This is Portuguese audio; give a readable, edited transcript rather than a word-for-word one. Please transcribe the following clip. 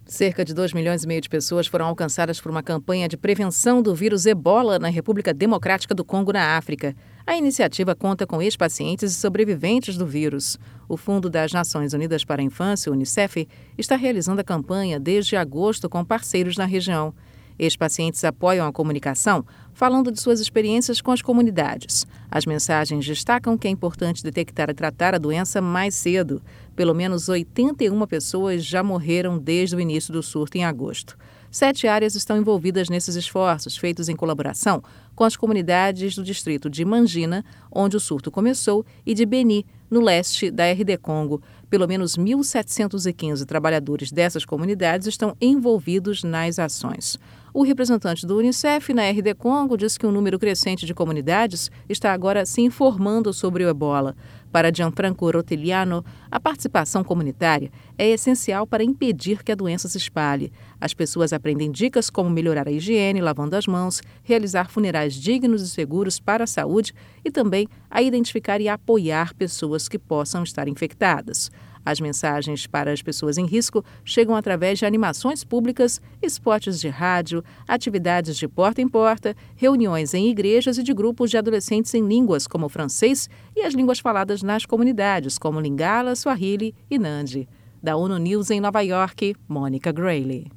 Cerca de 2,5 milhões de pessoas foram alcançadas por uma campanha de prevenção do vírus Ebola na República Democrática do Congo, na África. A iniciativa conta com ex-pacientes e sobreviventes do vírus. O Fundo das Nações Unidas para a Infância, UNICEF, está realizando a campanha desde agosto com parceiros na região. Ex-pacientes apoiam a comunicação, falando de suas experiências com as comunidades. As mensagens destacam que é importante detectar e tratar a doença mais cedo. Pelo menos 81 pessoas já morreram desde o início do surto em agosto. 7 áreas estão envolvidas nesses esforços, feitos em colaboração com as comunidades do distrito de Mangina, onde o surto começou, e de Beni, no leste da RD Congo. Pelo menos 1.715 trabalhadores dessas comunidades estão envolvidos nas ações. O representante do UNICEF na RD Congo diz que um número crescente de comunidades está agora se informando sobre o ebola. Para Gianfranco Rotigliano, a participação comunitária é essencial para impedir que a doença se espalhe. As pessoas aprendem dicas como melhorar a higiene, lavando as mãos, realizar funerais dignos e seguros para a saúde e também a identificar e apoiar pessoas que possam estar infectadas. As mensagens para as pessoas em risco chegam através de animações públicas, spots de rádio, atividades de porta em porta, reuniões em igrejas e de grupos de adolescentes em línguas como o francês e as línguas faladas nas comunidades, como Lingala, Swahili e Nandi. Da ONU News em Nova York, Mônica Grayle.